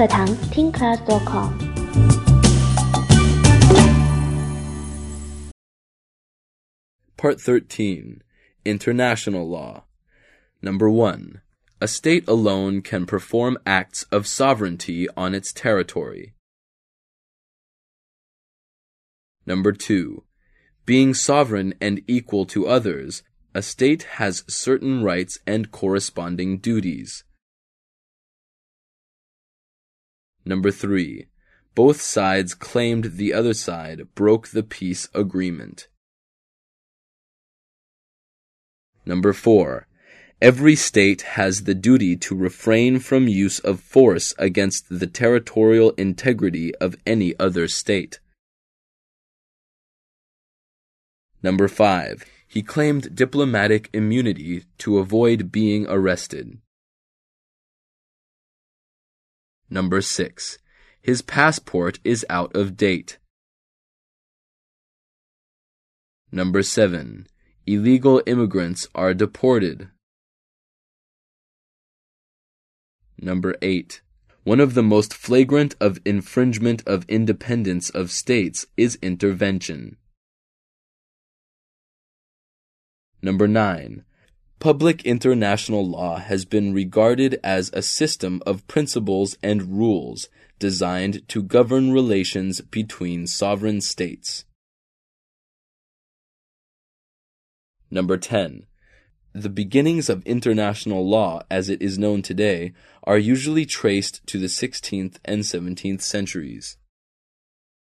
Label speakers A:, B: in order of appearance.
A: 课堂听 class.com。
B: Part 13. International Law. Number 1. A state alone can perform acts of sovereignty on its territory. Number 2. Being sovereign and equal to others, a state has certain rights and corresponding duties. Number 3. Both sides claimed the other side broke the peace agreement. Number 4. Every state has the duty to refrain from use of force against the territorial integrity of any other state. Number 5. He claimed diplomatic immunity to avoid being arrested. Number 6. His passport is out of date. Number 7. Illegal immigrants are deported. Number 8. One of the most flagrant of infringement of independence of states is intervention. Number 9. Public international law has been regarded as a system of principles and rules designed to govern relations between sovereign states. Number 10. The beginnings of international law as it is known today are usually traced to the 16th and 17th centuries.